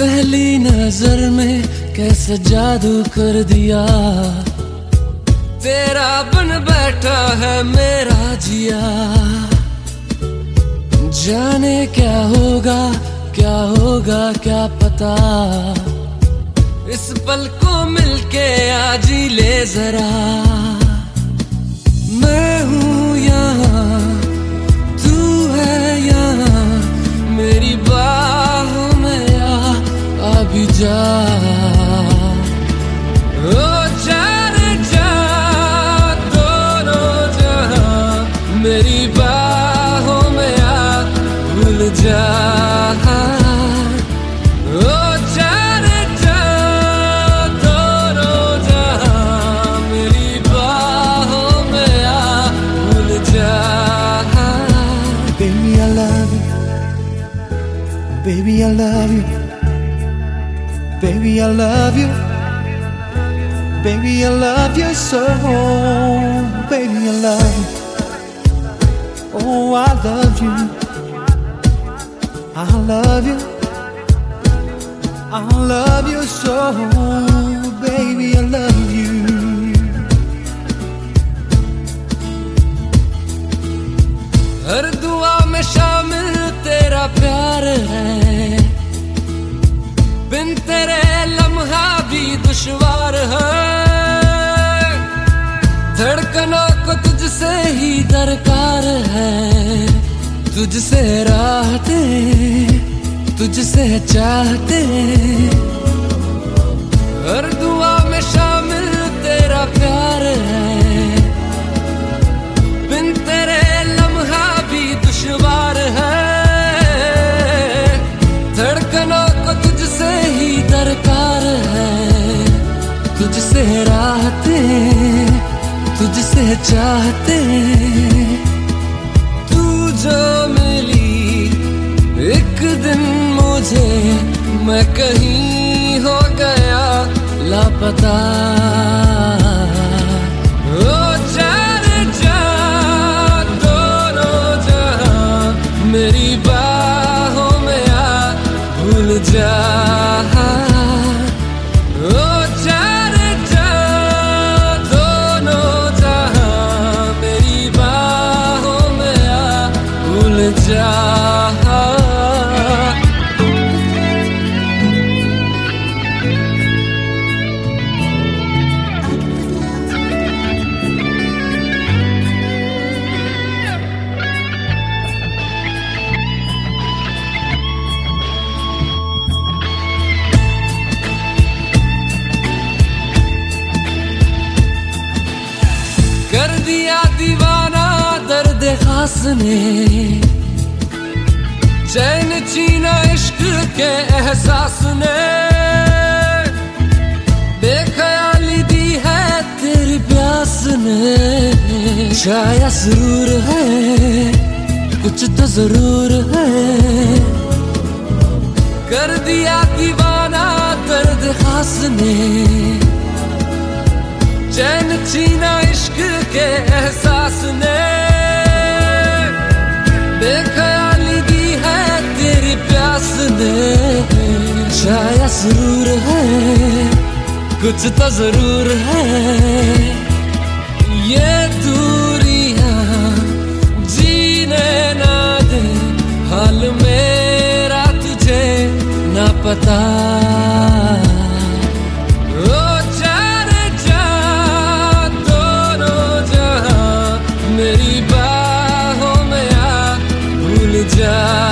पहली नजर में कैसे जादू कर दिया, तेरा बन बैठा है मेरा जिया। जाने क्या होगा क्या पता, इस पल को मिलके आज ही ले जरा। मैं हूँ यहाँ, तू है यहाँ, मेरी बाहों में आ भी जा। ओ जाने जा दोनों जहां, मेरी बाहों में आ भूल जा। ओ जाने जा दोनों जहां, मेरी बाहों में आ भूल जा। Baby, I love you. Baby, I love you. Baby, I love you. Baby, I love you so. Baby, I love you. Oh, I love you. I love you. I love you so. Baby, I love you. हर दुआ में शामिल तेरा प्यार है, बिन तेरे लम्हा भी दुश्वार है। धड़कनों को तुझसे ही दरकार है, तुझसे राहते तुझसे चाहते। हर दुआ में शामिल तेरा प्यार है, बिन तेरे लम्हा भी दुश्वार है। धड़कनों को तुझसे ही दरकार है, तुझसे राहते तुझसे चाहते। तू जो मिली एक दिन मुझे, मैं कहीं हो गया लापता। ओ जाने जा दोनों जहां, मेरी बाहों में आ भूल जा। ओ जाने जा दोनों जहां, मेरी बाहों में आ भूल जा। कर दिया दीवाना दर्द खास ने, चैन छीना इश्क के एहसास ने। बेख्याली दी है तेरी प्यास ने, शायद सुरूर है कुछ तो जरूर है। कर दिया दीवाना दर्द खास ने, चैन छीना इश्क के एहसास ने। बेख्याली दी है तेरी प्यास ने, शायद सुरूर है कुछ तो जरूर है। ये दूरियां जीने ना दे, हाल मेरा तुझे ना पता। मेरी बाहों में आ भूल जा।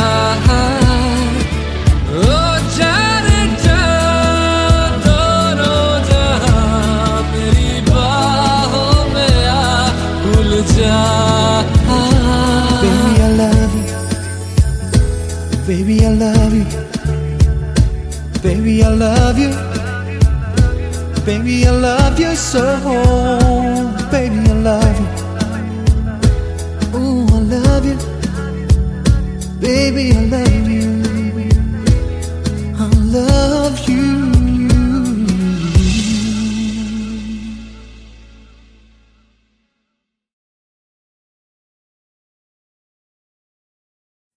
ओ जाने जा दोनों जहां, मेरी बाहों में आ भूल जा। Baby, I love you. Baby, I love you. Baby, I love you. Baby, I love you so. Baby, I love you. Ooh, I love you. Baby, I love you.